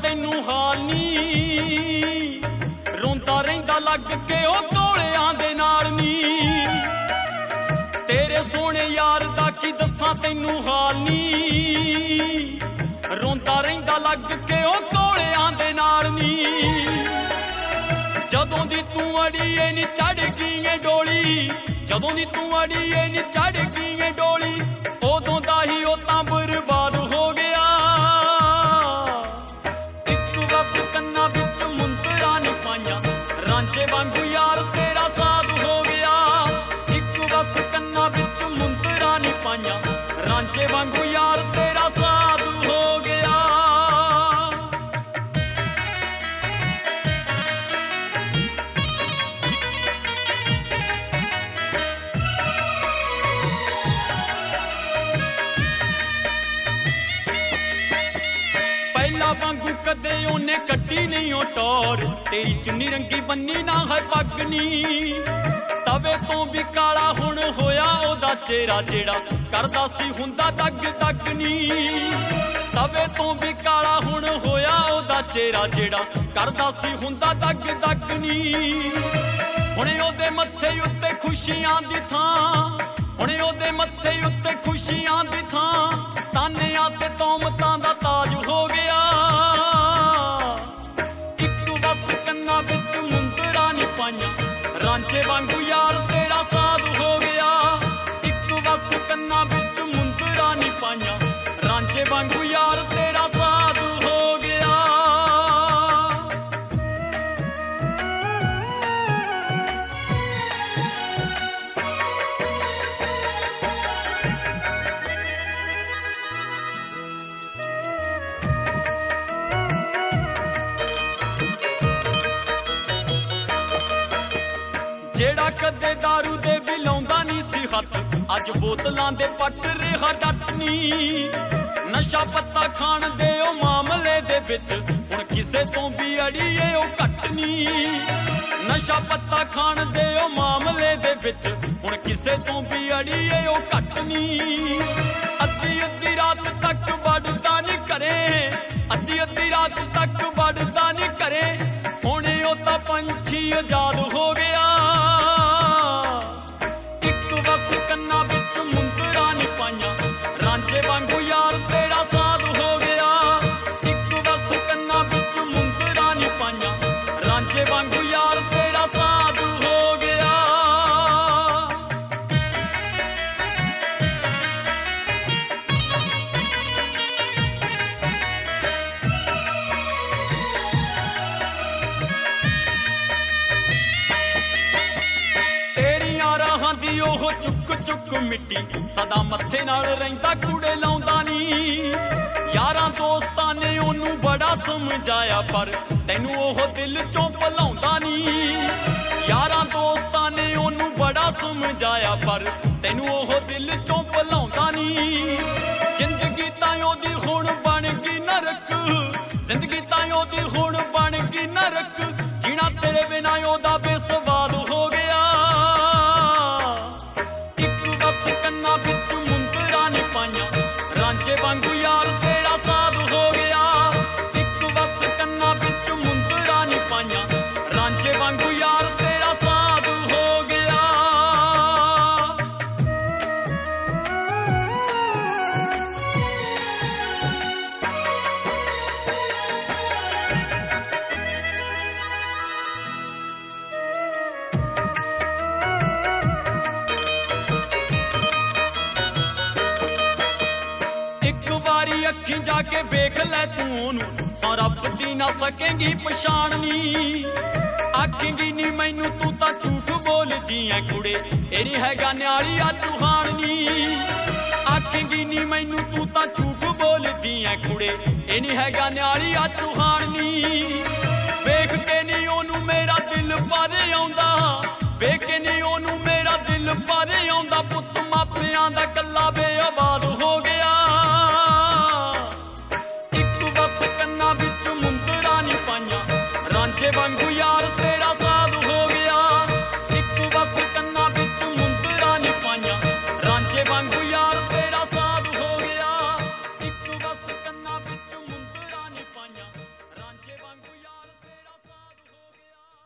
ਤੈਨੂੰ ਹਾਲ ਨੀ, ਰੋਂਦਾ ਰਹਿੰਦਾ ਲੱਗ ਕੇ ਉਹ ਕੋਲਿਆਂ ਦੇ ਨਾਲ ਨੀ। ਤੇਰੇ ਸੋਹਣੇ ਯਾਰ ਦਾ ਕੀ ਦੱਸਾਂ ਤੈਨੂੰ ਹਾਲ ਨੀ, ਰੋਂਦਾ ਰਹਿੰਦਾ ਲੱਗ ਕੇ ਉਹ ਕੋਲਿਆਂ ਦੇ ਨਾਲ ਨੀ। ਜਦੋਂ ਦੀ ਤੂੰ ਅੜੀਏ ਨੀ ਚੜ ਗਈ ਏ ਡੋਲੀ, ਜਦੋਂ ਦੀ ਤੂੰ ਅੜੀਏ ਨੀ ਚੜ ਗਈ ਏ ਡੋਲੀ, ਉਦੋਂ ਦਾ ਹੀ ਉਹ ਤਾਂ ਬਰਬਾਦ ਹੋ ਗਿਆ। ਇੱਕ ਬਸ ਕੰਨਾਂ ਵਿੱਚ ਮੁੰਦਰਾਂ ਨੀ ਪਾਈਆਂ, ਰਾਂਝੇ ਵਾਂਗੂ ਯਾਰ ਤੇਰਾ ਸਾਧ ਹੋ ਗਿਆ। ਇੱਕ ਬਸ ਕੰਨਾਂ ਵਿੱਚ ਮੁੰਦਰਾਂ ਨੀ ਪਾਈਆਂ, ਰਾਂਝੇ ਵਾਂਗੂ ਯਾਰ ਤੇਰਾ ਸਾਧ ਹੋ ਗਿਆ। ਪਹਿਲਾਂ ਵਾਂਗੂ ਕਦੇ ਉਹਨੇ ਕੱਢੀ ਨਹੀਂ ਉਹ ਟੌਰ, ਤੇਰੀ ਚੁੰਨੀ ਰੰਗੀ ਬੰਨੀ ਨਾ ਹੈ ਪੱਗ ਨੀ। ਤਵੇ ਤੋਂ ਵੀ ਕਾਲਾ ਹੁਣ ਹੋਇਆ ਉਹਦਾ ਚਿਹਰਾ, ਜਿਹੜਾ ਕਰਦਾ ਸੀ ਹੁੰਦਾ ਦਗ ਦਗ ਨੀ। ਤਵੇ ਤੋਂ ਵੀ ਕਾਲਾ ਹੁਣ ਹੋਇਆ ਉਹਦਾ ਚਿਹਰਾ, ਜਿਹੜਾ ਕਰਦਾ ਸੀ ਹੁੰਦਾ ਦਗ ਦਗ ਨੀ। ਹੁਣੇ ਉਹਦੇ ਮੱਥੇ ਉੱਤੇ ਖੁਸ਼ੀਆਂ ਦੀ ਥਾਂ, ਹੁਣੇ ਉਹਦੇ ਮੱਥੇ ਉੱਤੇ ਖੁਸ਼ੀਆਂ ਦੀ ਥਾਂ, ਤਾਨਿਆਂ ਤੇ ਤੋਮਤਾਂ ਦਾ ਤਾਜ ਹੋ ਗਿਆ। ਇੱਕ ਬਸ ਕੰਨਾਂ ਵਿੱਚ ਮੁੰਦਰਾਂ ਨੀ ਪਾਈਆਂ, ਰਾਂਝੇ ਵਾਂਗੂ ਯਾਰ ਤੇਰਾ ਸਾਧ ਹੋ ਗਿਆ। ਇੱਕ ਬਸ ਕੰਨਾਂ ਵਿੱਚ ਮੁੰਦਰਾਂ ਨੀ ਪਾਈਆਂ, ਰਾਂਝੇ ਵਾਂਗੂ ਯਾਰ ਤੇਰਾ ਸਾਧ ਹੋ ਗਿਆ। ਜਿਹੜਾ ਕਦੇ ਦਾਰੂ ਦੇ ਵੀ ਲਾਉਂਦਾ ਨੀ ਸੀ ਹੱਥ, ਅੱਜ ਬੋਤਲਾਂ ਦੇ ਪੱਟ ਰਿਹਾ ਡੱਟ ਨੀ। ਨਸ਼ਾ ਪੱਤਾ ਖਾਣ ਦੇ ਉਹ ਮਾਮਲੇ ਦੇ ਵਿੱਚ ਹੁਣ ਕਿਸੇ ਤੋਂ ਵੀ ਅੜੀਏ ਉਹ ਘੱਟ ਨੀ। ਨਸ਼ਾ ਪੱਤਾ ਖਾਣ ਦੇ ਉਹ ਮਾਮਲੇ ਦੇ ਵਿੱਚ ਹੁਣ ਕਿਸੇ ਤੋਂ ਵੀ ਅੜੀਏ ਉਹ ਘੱਟ ਨੀ। ਅੱਧੀ ਅੱਧੀ ਰਾਤ ਤੱਕ ਵੜਦਾ ਨੀ ਘਰੇ, ਅੱਧੀ ਅੱਧੀ ਰਾਤ ਤੱਕ ਵੜਦਾ ਨੀ ਘਰੇ, ਹੁਣ ਉਹ ਤਾਂ ਪੰਛੀ ਆਜ਼ਾਦ ਹੋ ਗਿਆ। ਇੱਕ ਬਸ ਕੰਨਾਂ ਵਿੱਚ ਮੁੰਦਰਾਂ ਨੀ ਪਾਈਆਂ, ਰਾਂਝੇ ਵਾਂਗੂ ਯਾਰ ਤੇਰਾ ਸਾਧ ਹੋ ਗਿਆ। ਇੱਕ ਬਸ ਕੰਨਾਂ ਵਿੱਚ ਮੁੰਦਰਾਂ ਨੀ ਪਾਈਆਂ, ਰਾਂਝੇ ਵਾਂਗੂ ਯਾਰ ਤੇਰਾ ਸਾਧ ਹੋ ਗਿਆ। ਤੇਰੀਆਂ ਰਾਹਾਂ ਦੀ ਉਹ ਚੁੱਕ ਚੁੱਕ ਮਿੱਟੀ, ਸਦਾ ਮੱਥੇ ਨਾਲ ਰਹਿੰਦਾ ਕੂੜੇ ਲਾਉਂਦਾ ਨੀ। ਯਾਰਾਂ ਦੋਸਤਾਂ ਨੇ ਉਹਨੂੰ ਬੜਾ ਸਮਝਾਇਆ, ਪਰ ਤੈਨੂੰ ਉਹ ਦਿਲ ਚੋਂ ਭੁਲਾਉਂਦਾ ਨੀ। ਯਾਰਾਂ ਦੋਸਤਾਂ ਨੇ ਉਹਨੂੰ ਬੜਾ ਸਮਝਾਇਆ, ਪਰ ਤੈਨੂੰ ਉਹ ਦਿਲ ਚੋਂ ਭੁਲਾਉਂਦਾ ਨੀ। ਜ਼ਿੰਦਗੀ ਤਾਂ ਉਹਦੀ ਹੁਣ ਬਣ ਗਈ ਨਰਕ, ਜ਼ਿੰਦਗੀ ਤਾਂ ਉਹਦੀ ਹੁਣ ਬਣ ਗਈ ਨਰਕ, ਜੀਣਾ ਤੇਰੇ ਬਿਨਾਂ ਉਹਦਾ ਬੇਸਵਾਦ ਹੋ ਗਿਆ। ਇੱਕ ਬਸ ਕੰਨਾਂ ਵਿੱਚ ਮੁੰਦਰਾਂ ਨੀ ਪਾਈਆਂ, ਰਾਂਝੇ ਵਾਂਗੂ ਯਾਰ ਤੇਰਾ ਸਾਧ ਹੋ ਗਿਆ। ਇੱਕ ਬਸ ਕੰਨਾਂ ਵਿੱਚ ਮੁੰਦਰਾਂ ਨੀ ਪਾਈਆਂ, ਰਾਂਝੇ ਵਾਂਗੂ ਯਾਰ ਤੇਰਾ ਸਾਧ ਹੋ ਗਿਆ। ਇੱਕ ਵਾਰੀ ਅੱਖੀਂ ਜਾ ਕੇ ਵੇਖ ਲੈ ਤੂੰ ਉਹਨੂੰ, ਸੌ ਰੱਬ ਦੀ ਨਾ ਸਕੇਂਗੀ ਪਛਾਣਨੀ। ਆਖੇਂਗੀ ਨੀ ਮੈਨੂੰ ਤੂੰ ਤਾਂ ਝੂਠ ਬੋਲਦੀ ਐ ਕੁੜੇ, ਇਹ ਨੀ ਹੈਗਾ ਨਿਆਲੀ ਆ ਚੂਹਾਨ ਨੀ। ਆਖੇਂਗੀ ਨੀ ਮੈਨੂੰ ਤੂੰ ਤਾਂ ਝੂਠ ਬੋਲਦੀ ਐ ਕੁੜੇ, ਇਹ ਨੀ ਹੈਗਾ ਨਿਆਲੀ ਆ ਚੂਹਾਨ ਨੀ। ਵੇਖ ਕੇ ਨੀ ਉਹਨੂੰ ਮੇਰਾ ਦਿਲ ਭਰ ਆਉਂਦਾ, ਵੇਖ ਕੇ ਨੀ ਉਹਨੂੰ ਮੇਰਾ ਦਿਲ ਭਰ ਆਉਂਦਾ। ਪੁੱਤ ਮਾਪਿਆਂ ਦਾ ਕੱਲਾ ਬੇਆਬਾਦ ਹੋ ਗਿਆ। ਇੱਕ ਬਸ ਕੰਨਾਂ ਵਿੱਚ ਮੁੰਦਰਾਂ ਨੀ ਪਾਈਆਂ, ਰਾਂਝੇ ਵਾਂਗੂ ਯਾਰ